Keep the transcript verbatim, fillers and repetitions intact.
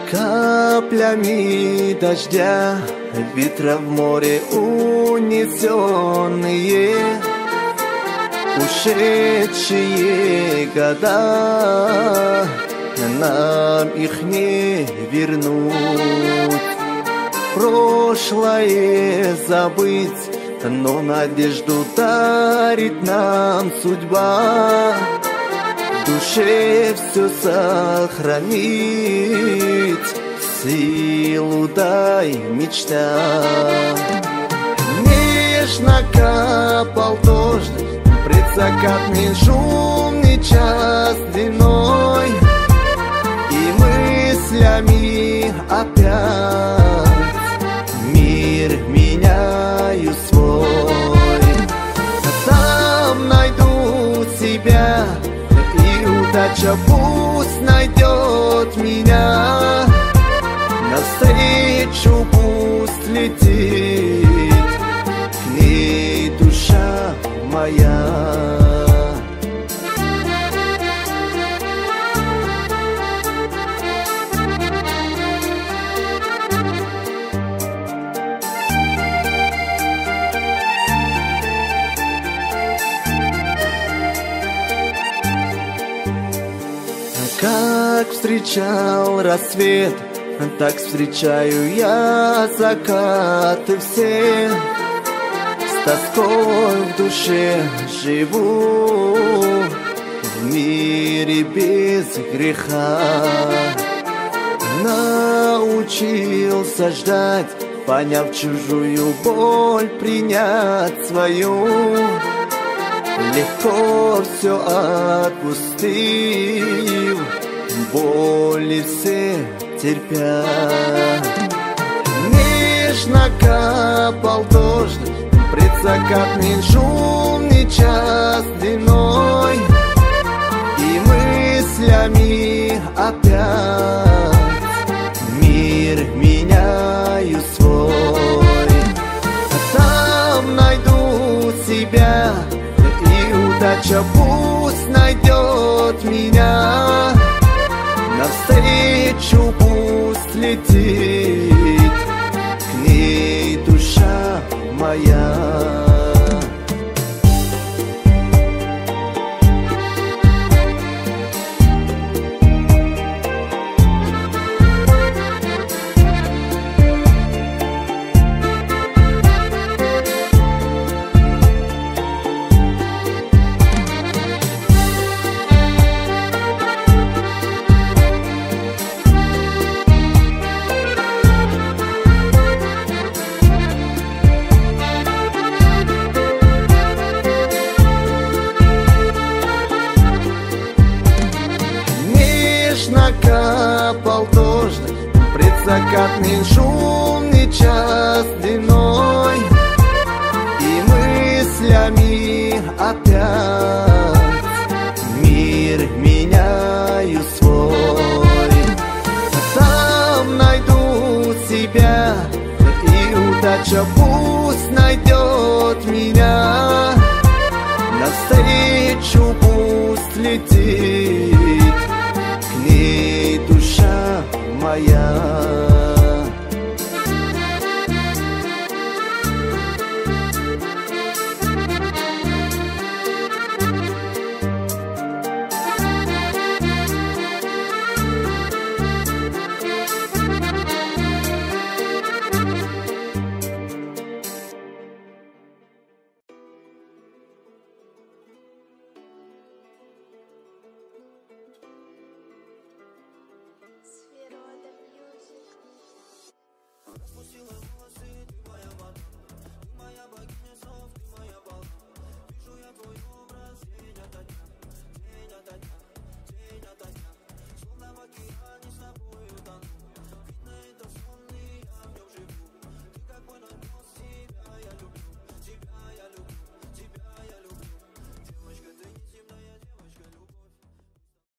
Каплями дождя, ветра в море унесенные, ушедшие года, нам их не вернуть. Прошлое забыть, но надежду дарит нам судьба. В душе все сохранить, силу дай мечта. Нежно капал дождь, предзакатный шумный час длиной, и мыслями опять мир меняю свой. Там найду себя, и удача пусть найдет меня. Навстречу пусть летит к ней душа моя. Как встречал рассвет, так встречаю я закаты все. С тоской в душе живу в мире без греха. Научился ждать, поняв чужую боль, принять свою. Легко все отпустив, боли все терпя. Нежно капал дождь, предзакатный шумный час длиной, и мыслями опять мир меняю свой. Там найду себя, и удача пусть найдет меня. Навстречу пусть летит к ней душа моя. Капал дождь, предзакатный шумный час длиной, и мыслями опять мир меняю свой. Там найду себя, и удача пусть найдет меня. Навстречу пусть летит к ней душа моя. Распустила волосы, ты моя вода, ты моя богиня слов, ты моя балда. Вижу я твой